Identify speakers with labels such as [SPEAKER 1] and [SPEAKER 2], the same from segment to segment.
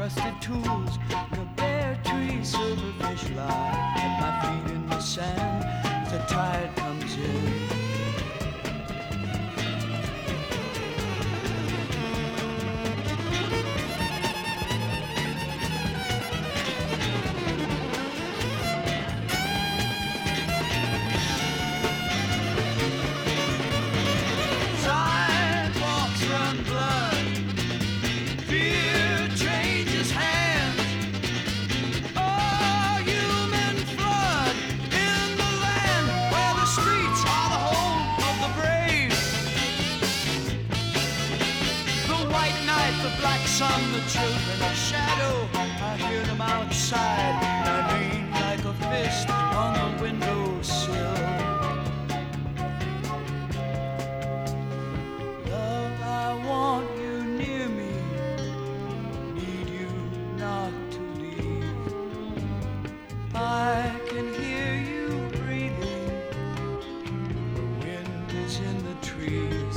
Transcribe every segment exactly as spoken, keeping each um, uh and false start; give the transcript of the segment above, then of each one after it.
[SPEAKER 1] rusted tools, the bare tree, silverfish lie at my feet in the sand. The tide comes in. Sidewalks run blood, fear changes hands. Oh, human flood in the land where the streets are the home of the brave. The white night, the black sun, the children of shadow, I hear them outside. I lean like a fist on the windowsill. Love, I want you near me, need you not to leave. I can hear you breathing, the wind is in the trees.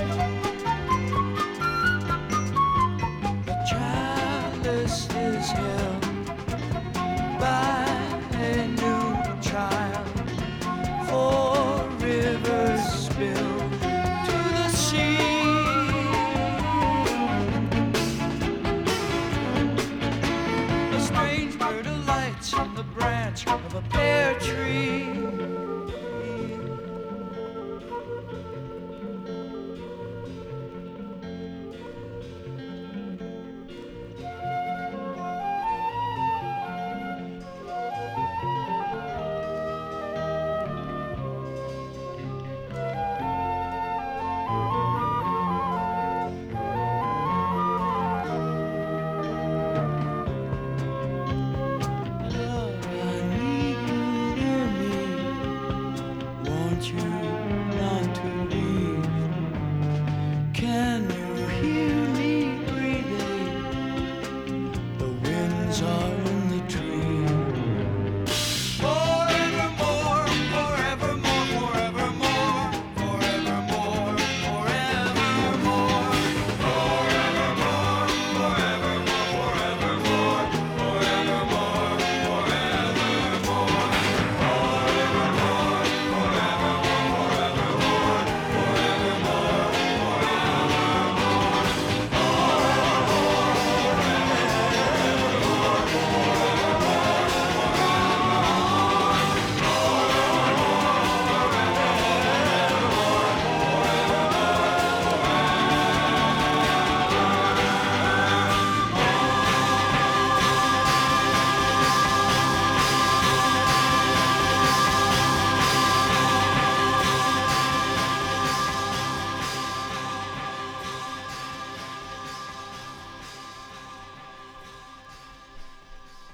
[SPEAKER 1] Chalice is here.